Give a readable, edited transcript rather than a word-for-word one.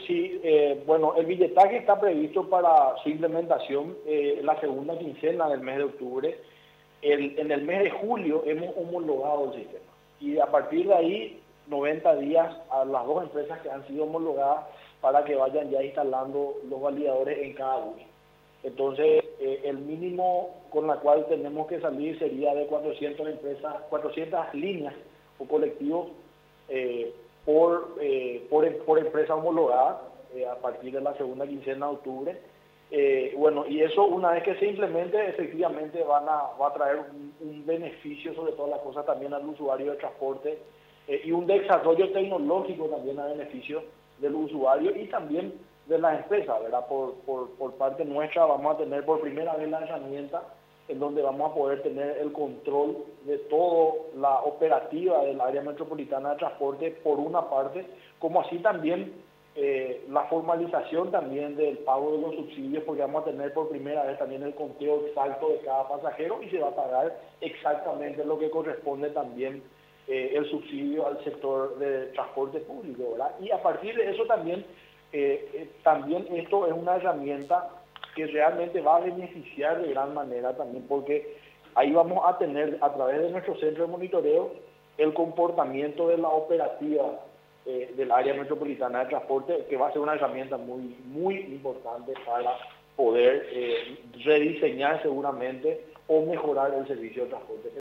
sí, bueno, el billetaje está previsto para su implementación la segunda quincena del mes de octubre. En el mes de julio hemos homologado el sistema y a partir de ahí 90 días a las dos empresas que han sido homologadas para que vayan ya instalando los validadores en cada uno. Entonces, el mínimo con la cual tenemos que salir sería de 400 empresas, 400 líneas o colectivos por empresa homologada a partir de la segunda quincena de octubre. Bueno, y eso una vez que se implemente, efectivamente va a traer un beneficio sobre todas las cosas también al usuario de transporte y un desarrollo tecnológico también a beneficio del usuario y también de las empresas, ¿verdad? Por parte nuestra vamos a tener por primera vez la herramienta en donde vamos a poder tener el control de toda la operativa del área metropolitana de transporte por una parte, como así también la formalización también del pago de los subsidios, porque vamos a tener por primera vez también el conteo exacto de cada pasajero y se va a pagar exactamente lo que corresponde también el subsidio al sector de transporte público, ¿verdad? Y a partir de eso también esto es una herramienta que realmente va a beneficiar de gran manera también, porque ahí vamos a tener a través de nuestro centro de monitoreo el comportamiento de la operativa del área metropolitana de transporte, que va a ser una herramienta muy, muy importante para poder rediseñar seguramente o mejorar el servicio de transporte.